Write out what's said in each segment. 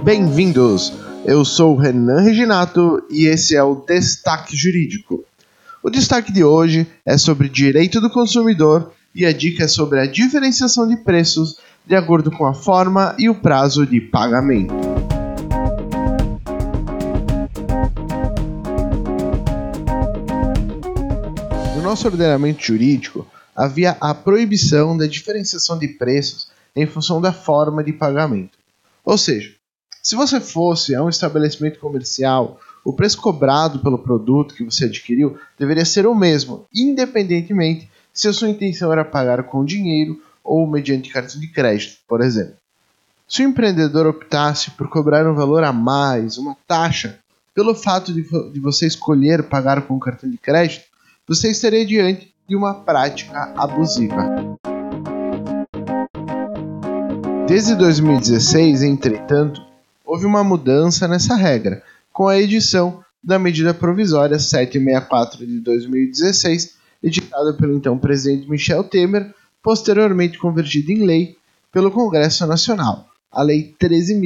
Bem-vindos! Eu sou o Renan Reginato e esse é o Destaque Jurídico. O destaque de hoje é sobre direito do consumidor e a dica é sobre a diferenciação de preços de acordo com a forma e o prazo de pagamento. No nosso ordenamento jurídico, havia a proibição da diferenciação de preços em função da forma de pagamento. Ou seja, se você fosse a um estabelecimento comercial, o preço cobrado pelo produto que você adquiriu deveria ser o mesmo, independentemente se a sua intenção era pagar com dinheiro ou mediante cartão de crédito, por exemplo. Se o empreendedor optasse por cobrar um valor a mais, uma taxa, pelo fato de você escolher pagar com cartão de crédito, você estaria diante de uma prática abusiva. Desde 2016, entretanto, houve uma mudança nessa regra, com a edição da medida provisória 764 de 2016, editada pelo então presidente Michel Temer, posteriormente convertida em lei pelo Congresso Nacional, a Lei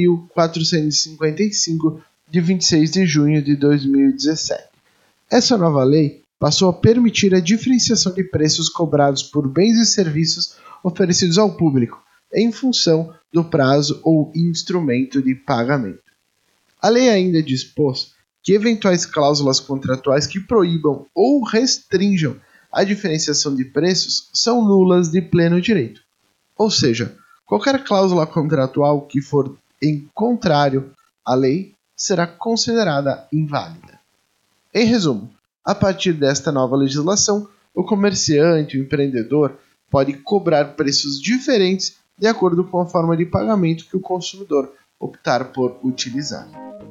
13.455, de 26 de junho de 2017. Essa nova lei passou a permitir a diferenciação de preços cobrados por bens e serviços oferecidos ao público, em função do prazo ou instrumento de pagamento. A lei ainda dispôs que eventuais cláusulas contratuais que proíbam ou restringam a diferenciação de preços são nulas de pleno direito. Ou seja, qualquer cláusula contratual que for em contrário à lei será considerada inválida. Em resumo, a partir desta nova legislação, o comerciante, o empreendedor, pode cobrar preços diferentes de acordo com a forma de pagamento que o consumidor optar por utilizar.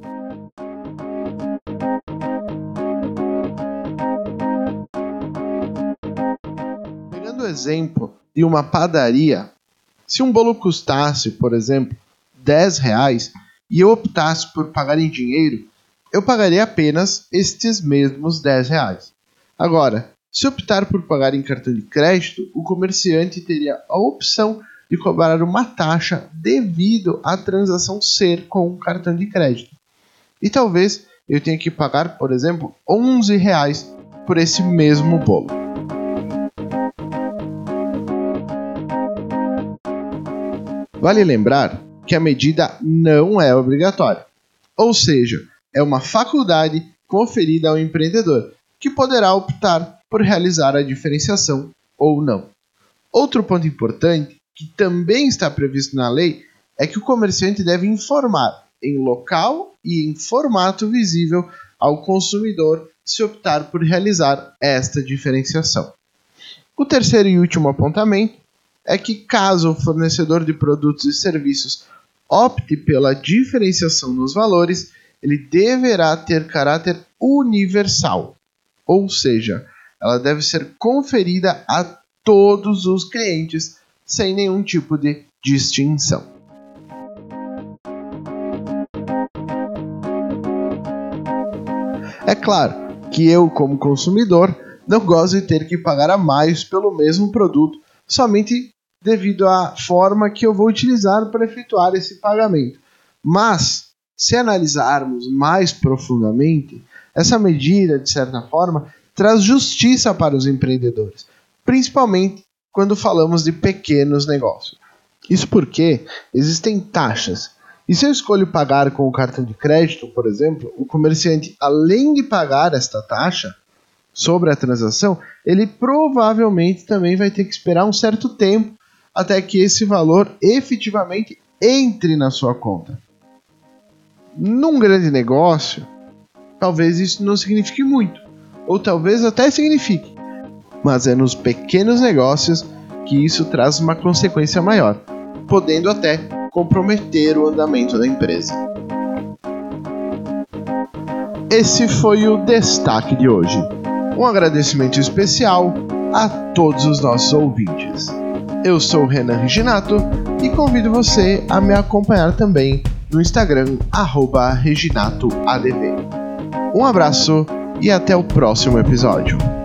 Pegando o exemplo de uma padaria, se um bolo custasse, por exemplo, R$10 e eu optasse por pagar em dinheiro, eu pagaria apenas estes mesmos R$10. Agora, se optar por pagar em cartão de crédito, o comerciante teria a opção de cobrar uma taxa devido à transação ser com um cartão de crédito. E talvez eu tenha que pagar, por exemplo, R$11 por esse mesmo bolo. Vale lembrar que a medida não é obrigatória, ou seja, é uma faculdade conferida ao empreendedor, que poderá optar por realizar a diferenciação ou não. Outro ponto importante, que também está previsto na lei, é que o comerciante deve informar em local e em formato visível ao consumidor se optar por realizar esta diferenciação. O terceiro e último apontamento é que, caso o fornecedor de produtos e serviços opte pela diferenciação nos valores, ele deverá ter caráter universal, ou seja, ela deve ser conferida a todos os clientes sem nenhum tipo de distinção. É claro que eu, como consumidor, não gosto de ter que pagar a mais pelo mesmo produto somente devido à forma que eu vou utilizar para efetuar esse pagamento. Mas, se analisarmos mais profundamente, essa medida, de certa forma, traz justiça para os empreendedores, principalmente quando falamos de pequenos negócios. Isso porque existem taxas. E se eu escolho pagar com o cartão de crédito, por exemplo, o comerciante, além de pagar esta taxa sobre a transação, ele provavelmente também vai ter que esperar um certo tempo até que esse valor efetivamente entre na sua conta. Num grande negócio, talvez isso não signifique muito, ou talvez até signifique, mas é nos pequenos negócios que isso traz uma consequência maior, podendo até comprometer o andamento da empresa. Esse foi o destaque de hoje. Um agradecimento especial a todos os nossos ouvintes. Eu sou o Renan Reginato e convido você a me acompanhar também no Instagram @ReginatoADV. Um abraço e até o próximo episódio.